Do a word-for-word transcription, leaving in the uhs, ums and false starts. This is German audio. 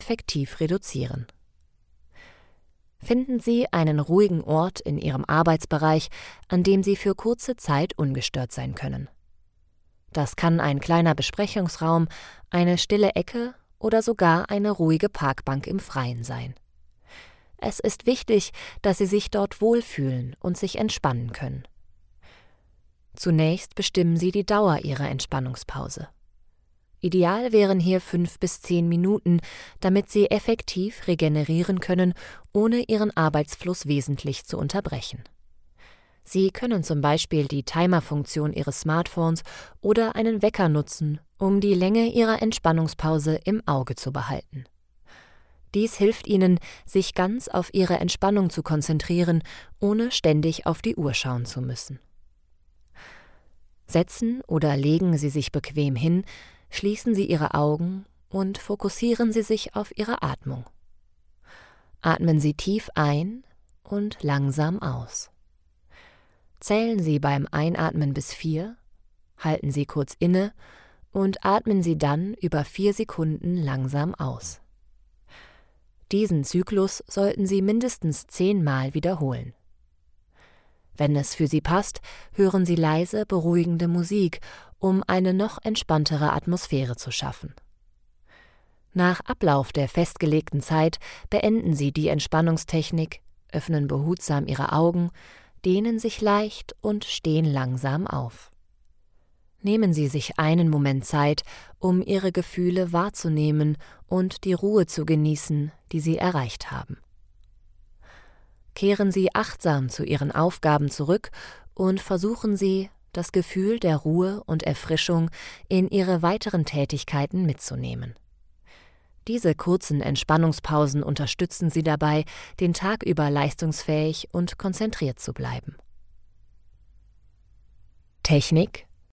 effektiv reduzieren. Finden Sie einen ruhigen Ort in Ihrem Arbeitsbereich, an dem Sie für kurze Zeit ungestört sein können. Das kann ein kleiner Besprechungsraum, eine stille Ecke oder sogar eine ruhige Parkbank im Freien sein. Es ist wichtig, dass Sie sich dort wohlfühlen und sich entspannen können. Zunächst bestimmen Sie die Dauer Ihrer Entspannungspause. Ideal wären hier fünf bis zehn Minuten, damit Sie effektiv regenerieren können, ohne Ihren Arbeitsfluss wesentlich zu unterbrechen. Sie können zum Beispiel die Timerfunktion Ihres Smartphones oder einen Wecker nutzen, um die Länge Ihrer Entspannungspause im Auge zu behalten. Dies hilft Ihnen, sich ganz auf Ihre Entspannung zu konzentrieren, ohne ständig auf die Uhr schauen zu müssen. Setzen oder legen Sie sich bequem hin, schließen Sie Ihre Augen und fokussieren Sie sich auf Ihre Atmung. Atmen Sie tief ein und langsam aus. Zählen Sie beim Einatmen bis vier, halten Sie kurz inne und atmen Sie dann über vier Sekunden langsam aus. Diesen Zyklus sollten Sie mindestens zehnmal wiederholen. Wenn es für Sie passt, hören Sie leise, beruhigende Musik, um eine noch entspanntere Atmosphäre zu schaffen. Nach Ablauf der festgelegten Zeit beenden Sie die Entspannungstechnik, öffnen behutsam Ihre Augen, dehnen sich leicht und stehen langsam auf. Nehmen Sie sich einen Moment Zeit, um Ihre Gefühle wahrzunehmen und die Ruhe zu genießen, die Sie erreicht haben. Kehren Sie achtsam zu Ihren Aufgaben zurück und versuchen Sie, das Gefühl der Ruhe und Erfrischung in Ihre weiteren Tätigkeiten mitzunehmen. Diese kurzen Entspannungspausen unterstützen Sie dabei, den Tag über leistungsfähig und konzentriert zu bleiben. Technik